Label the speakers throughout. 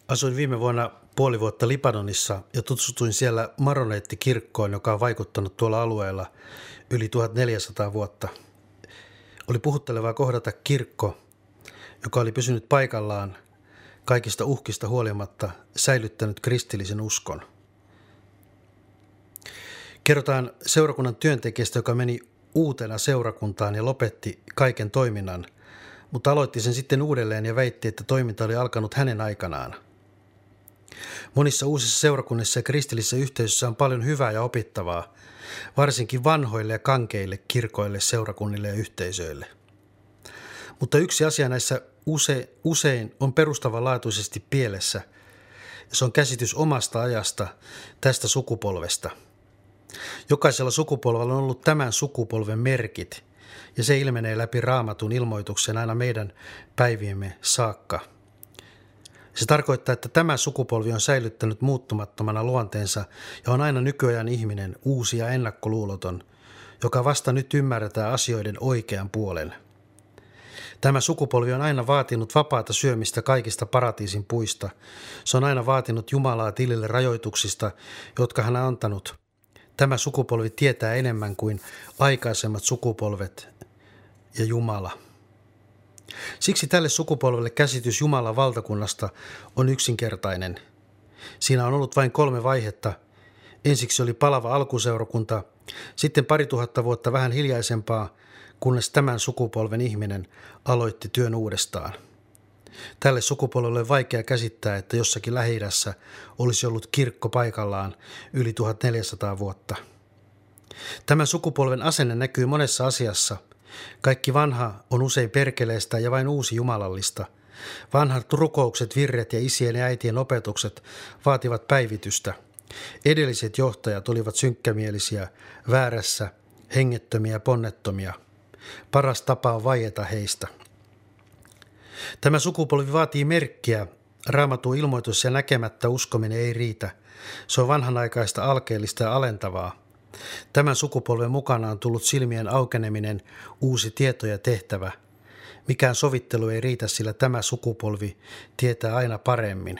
Speaker 1: Asuin viime vuonna puoli vuotta Libanonissa ja tutustuin siellä Maroneittikirkkoon, joka on vaikuttanut tuolla alueella yli 1400 vuotta. Oli puhuttelevaa kohdata kirkko, joka oli pysynyt paikallaan kaikista uhkista huolimatta, säilyttänyt kristillisen uskon. Kerrotaan seurakunnan työntekijästä, joka meni uutena seurakuntaan ja lopetti kaiken toiminnan, mutta aloitti sen sitten uudelleen ja väitti, että toiminta oli alkanut hänen aikanaan. Monissa uusissa seurakunnissa ja kristillisissä yhteisöissä on paljon hyvää ja opittavaa, varsinkin vanhoille ja kankeille kirkoille, seurakunnille ja yhteisöille. Mutta yksi asia näissä usein on perustavanlaatuisesti pielessä, ja se on käsitys omasta ajasta, tästä sukupolvesta. Jokaisella sukupolvella on ollut tämän sukupolven merkit, ja se ilmenee läpi Raamatun ilmoituksen aina meidän päiviemme saakka. Se tarkoittaa, että tämä sukupolvi on säilyttänyt muuttumattomana luonteensa ja on aina nykyajan ihminen, uusi ja ennakkoluuloton, joka vasta nyt ymmärretään asioiden oikean puolen. Tämä sukupolvi on aina vaatinut vapaata syömistä kaikista paratiisin puista. Se on aina vaatinut Jumalaa tilille rajoituksista, jotka hän on antanut. Tämä sukupolvi tietää enemmän kuin aikaisemmat sukupolvet ja Jumala. Siksi tälle sukupolvelle käsitys Jumalan valtakunnasta on yksinkertainen. Siinä on ollut vain 3 vaihetta. Ensiksi oli palava alkuseurakunta, sitten 2000 vuotta vähän hiljaisempaa, kunnes tämän sukupolven ihminen aloitti työn uudestaan. Tälle sukupolvelle on vaikea käsittää, että jossakin Lähi-idässä olisi ollut kirkko paikallaan yli 1400 vuotta. Tämän sukupolven asenne näkyy monessa asiassa. Kaikki vanha on usein perkeleistä ja vain uusi jumalallista. Vanhat rukoukset, virret ja isien ja äitien opetukset vaativat päivitystä. Edelliset johtajat olivat synkkämielisiä, väärässä, hengettömiä ja ponnettomia. Paras tapa on vaieta heistä. Tämä sukupolvi vaatii merkkiä. Raamatun ilmoitus ja näkemättä uskominen ei riitä. Se on vanhanaikaista, alkeellista ja alentavaa. Tämän sukupolven mukana on tullut silmien aukeneminen, uusi tieto ja tehtävä. Mikään sovittelu ei riitä, sillä tämä sukupolvi tietää aina paremmin.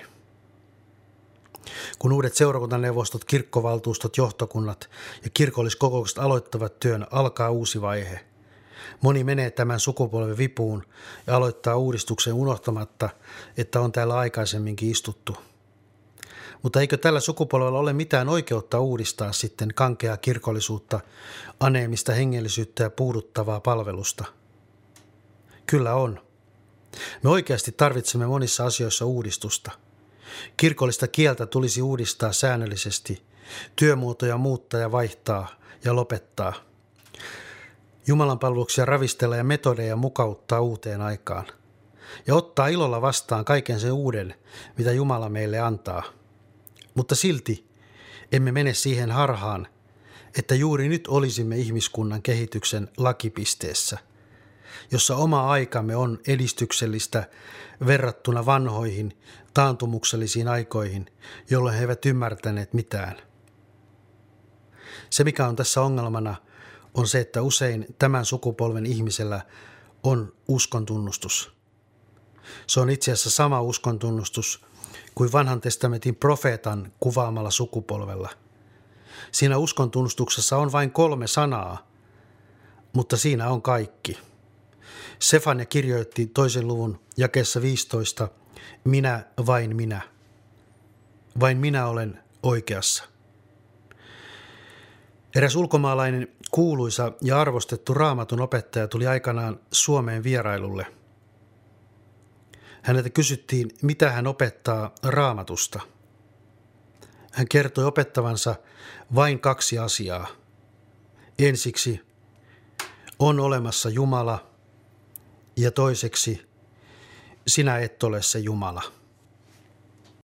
Speaker 1: Kun uudet seurakuntaneuvostot, kirkkovaltuustot, johtokunnat ja kirkolliskokoukset aloittavat työn, alkaa uusi vaihe. Moni menee tämän sukupolven vipuun ja aloittaa uudistuksen unohtamatta, että on täällä aikaisemminkin istuttu. Mutta eikö tällä sukupolvella ole mitään oikeutta uudistaa sitten kankeaa kirkollisuutta, aneemista hengellisyyttä ja puuduttavaa palvelusta? Kyllä on. Me oikeasti tarvitsemme monissa asioissa uudistusta. Kirkollista kieltä tulisi uudistaa säännöllisesti, työmuotoja muuttaa ja vaihtaa ja lopettaa. Jumalanpalveluksia ravistella ja metodeja mukauttaa uuteen aikaan. Ja ottaa ilolla vastaan kaiken sen uuden, mitä Jumala meille antaa. Mutta silti emme mene siihen harhaan, että juuri nyt olisimme ihmiskunnan kehityksen lakipisteessä, jossa oma aikamme on edistyksellistä verrattuna vanhoihin taantumuksellisiin aikoihin, jolloin he eivät ymmärtäneet mitään. Se, mikä on tässä ongelmana, on se, että usein tämän sukupolven ihmisellä on uskontunnustus. Se on itse asiassa sama uskontunnustus kuin vanhan testamentin profeetan kuvaamalla sukupolvella. Siinä uskontunnustuksessa on vain 3 sanaa, mutta siinä on kaikki. Sefania kirjoitti 2. luvun jakeessa 15, minä, vain minä. Vain minä olen oikeassa. Eräs ulkomaalainen kuuluisa ja arvostettu Raamatun opettaja tuli aikanaan Suomeen vierailulle. Häneltä kysyttiin, mitä hän opettaa Raamatusta. Hän kertoi opettavansa vain 2 asiaa. Ensiksi, on olemassa Jumala, ja toiseksi, sinä et ole se Jumala.